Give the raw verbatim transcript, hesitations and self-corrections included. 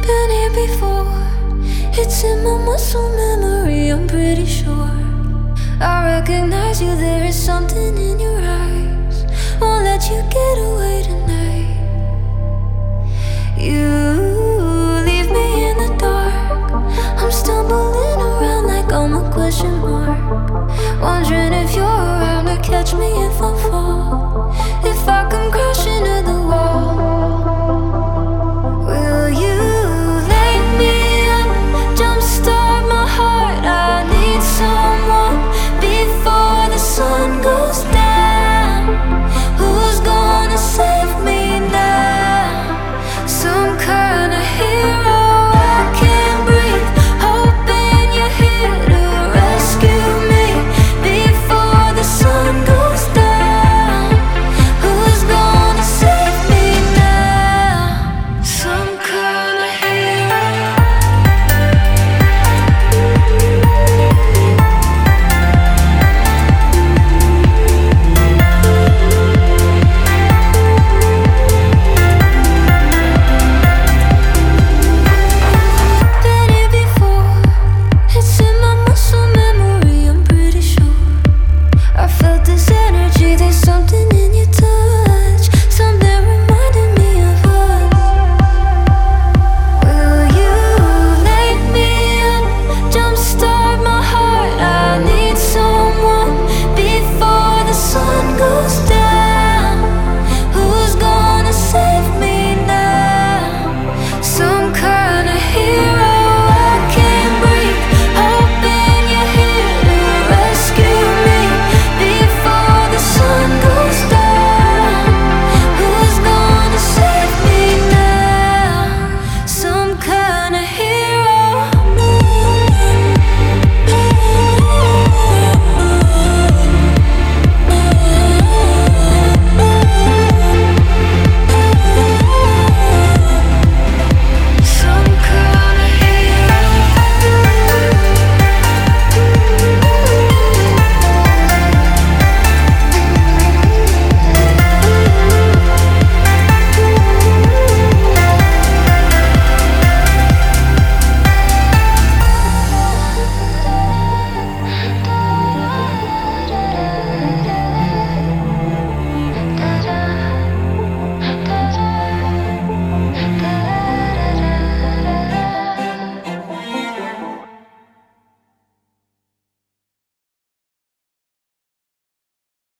Been here before. It's in my muscle memory, I'm pretty sure. I recognize you, there is something in your eyes. Won't let you get away tonight. You leave me in the dark. I'm stumbling around like I'm a question mark, wondering if you're